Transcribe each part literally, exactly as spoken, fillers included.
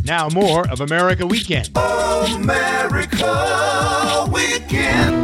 Now more of America Weekend. America Weekend.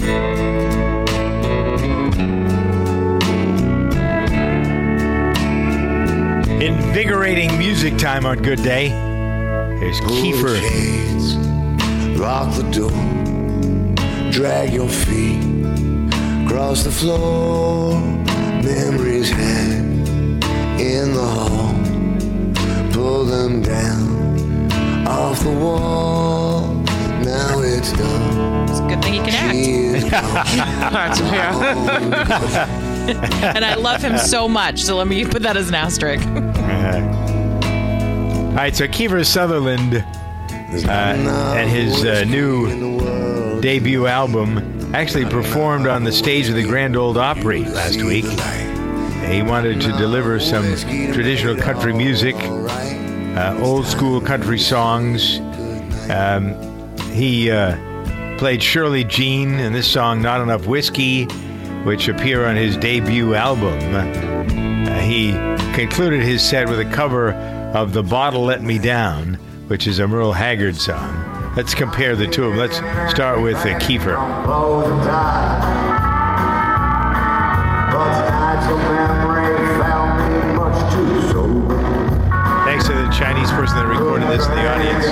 Invigorating music time on Good Day. Here's Kiefer. Shades, lock the door, drag your feet across the floor. Memories hang in the hall. Pull them down off the wall. Now it's done. It's a good thing he can act. Yeah. And I love him so much, so let me put that as an asterisk. Uh, all right, so Kiefer Sutherland uh, and his uh, new debut album actually performed on the stage of the Grand Ole Opry last week. He wanted to deliver some traditional country music, uh, old school country songs. Um, he uh, played Shirley Jean and this song, Not Enough Whiskey, which appear on his debut album. Uh, he concluded his set with a cover of The Bottle Let Me Down, which is a Merle Haggard song. Let's compare the two of them. Let's start with uh, Kiefer. Thanks to the Chinese person that recorded this in the audience.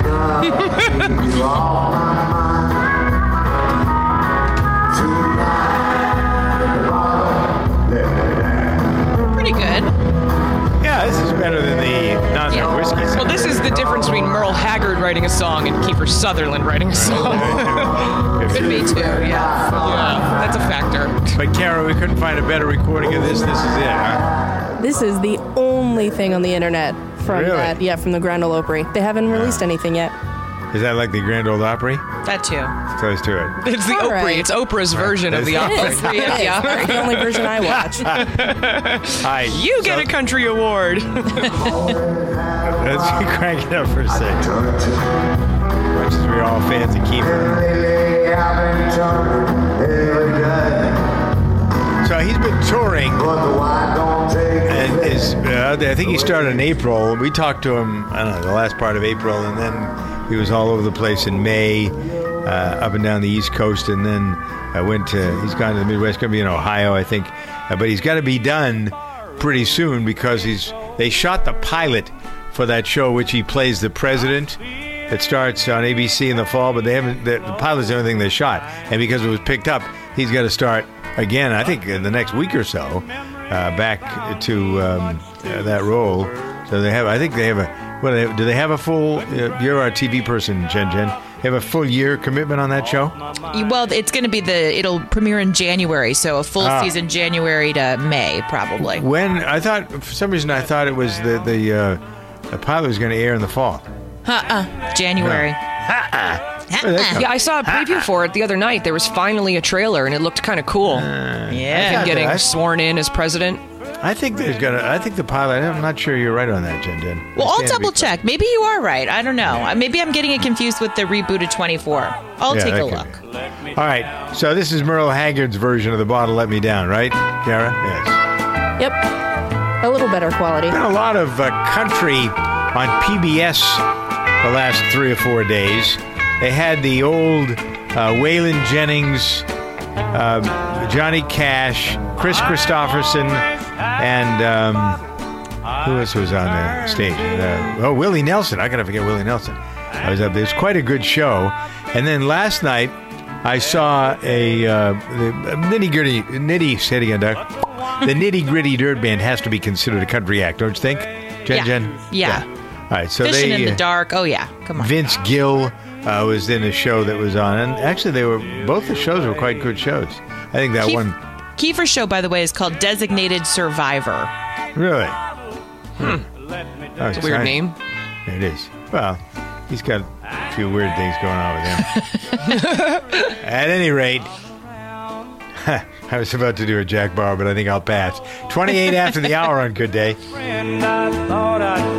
Pretty good. Yeah, this is better than the Not Enough Yeah. Whiskey song. Well, this is the difference between Merle Haggard writing a song and Kiefer Sutherland writing a song. Could be too, yeah. Yeah, that's a factor. But Kara, we couldn't find a better recording of this. This is it, huh? This is the only thing on the internet from Really? that. Yeah, from the Grand Ole Opry. They haven't released anything yet. Is that like the Grand Ole Opry? That too. Close to it. It's the All Opry. right. It's Oprah's version of the It Opry. is. It is. Yeah. That's the only version I watch. Hi. You get a country award. Let's crank it up for a second. Much as we're all fans of Kiefer. So he's been touring, and is uh, I think he started in April. We talked to him, I don't know, the last part of April, and then he was all over the place in May, uh, up and down the East Coast, and then I went to, he's gone to the Midwest, going to be in Ohio, I think, uh, but he's got to be done pretty soon because he's they shot the pilot for that show, which he plays the president. It starts on A B C in the fall, but they haven't. The, the pilot's the only thing they shot, and because it was picked up, he's got to start again. I think in the next week or so, uh, back to um, uh, that role. So they have. I think they have a. What do they, do they have a full? Uh, you're our T V person, Jen. Jen. They have a full year commitment on that show. Well, it's going to be the. It'll premiere in January, so a full Ah. season January to May, probably. When I thought for some reason I thought it was the the uh, the pilot was going to air in the fall. Uh-uh. January. Yeah, I saw a preview for it the other night. There was finally a trailer, and it looked kind of cool. Yeah. Him getting I- sworn in as president. I think there's gonna. I think the pilot. I'm not sure you're right on that, Jen. Jen. Well, I'll Stand to be double correct. check. Maybe you are right. I don't know. Uh, Maybe I'm getting it confused with the reboot of twenty-four. I'll Yeah, take a that look. could be. All right. So this is Merle Haggard's version of The Bottle Let Me Down, right, Kara? Yes. Yep. A little better quality. Been a lot of uh, country on P B S the last three or four days. They had the old uh, Waylon Jennings, uh, Johnny Cash, Chris Christopherson, and um, who else was on the stage? Uh, oh, Willie Nelson. I gotta forget Willie Nelson. I was up there. It was quite a good show. And then last night, I saw a uh, the nitty gritty nitty. Say it again, Doug. The Nitty Gritty Dirt Band has to be considered a country act, don't you think, Jen? Yeah. Jen? Yeah. All right. So Fishing they. in the uh, dark. Oh, yeah. Come on. Vince Gill uh, was in a show that was on, and actually, they were both the shows were quite good shows. I think that Keith- one Kiefer's show, by the way, is called Designated Survivor. really. Hmm. Oh, It's a weird name. It is. Well, he's got a few weird things going on with him. At any rate, I was about to do a Jack Bauer, but I think I'll pass. twenty-eight after the hour on Good Day.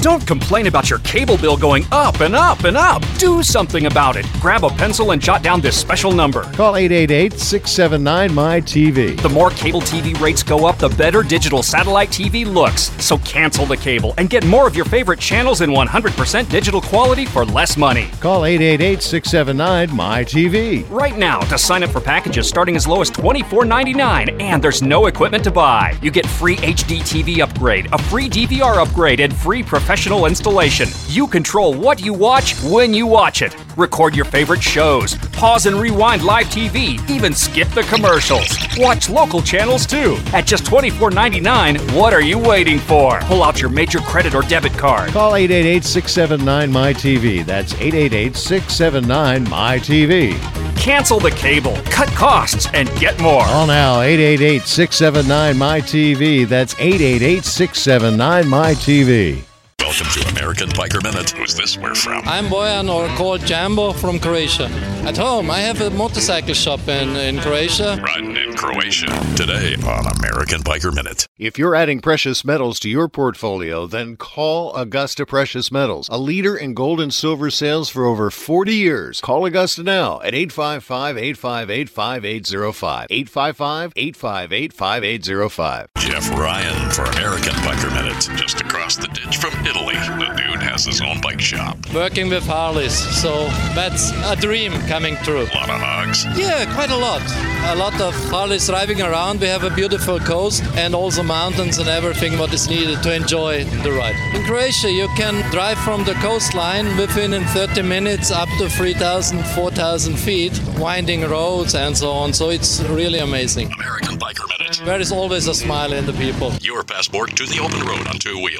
Don't complain about your cable bill going up and up and up. Do something about it. Grab a pencil and jot down this special number. Call eight eight eight, six seven nine, M Y T V. The more cable T V rates go up, the better digital satellite T V looks. So cancel the cable and get more of your favorite channels in one hundred percent digital quality for less money. Call eight eight eight, six seven nine, M Y T V. Right now to sign up for packages starting as low as twenty-four ninety-nine, and there's no equipment to buy. You get free H D T V upgrade, a free D V R upgrade, and free professional installation. You control what you watch when you watch it. Record your favorite shows, pause and rewind live T V, even skip the commercials. Watch local channels too. At just twenty-four ninety-nine, what are you waiting for? Pull out your major credit or debit card. Call eight eight eight, six seven nine, M Y T V. That's eight eight eight, six seven nine, M Y T V. Cancel the cable, cut costs, and get more. Call now, eight eight eight, six seven nine, M Y T V. That's eight eight eight, six seven nine, M Y T V. Welcome to American Biker Minute. Who's this where from? I'm Bojan, or called Jambo, from Croatia. At home, I have a motorcycle shop in, in Croatia. Riding in Croatia. Today on American Biker Minute. If you're adding precious metals to your portfolio, then call Augusta Precious Metals, a leader in gold and silver sales for over forty years. Call Augusta now at eight five five, eight five eight, five eight zero five. eight five five, eight five eight, five eight zero five. Jeff Ryan for American Biker Minute. Just across the ditch from Italy, the dude has his own bike shop. Working with Harleys, so that's a dream coming true. A lot of hogs. Yeah, quite a lot. A lot of Harleys driving around. We have a beautiful coast and also mountains and everything what is needed to enjoy the ride. In Croatia, you can drive from the coastline within in thirty minutes up to three thousand, four thousand feet, winding roads and so on. So it's really amazing. American Biker Minute. There is always a smile in the people. Your passport to the open road on two wheels.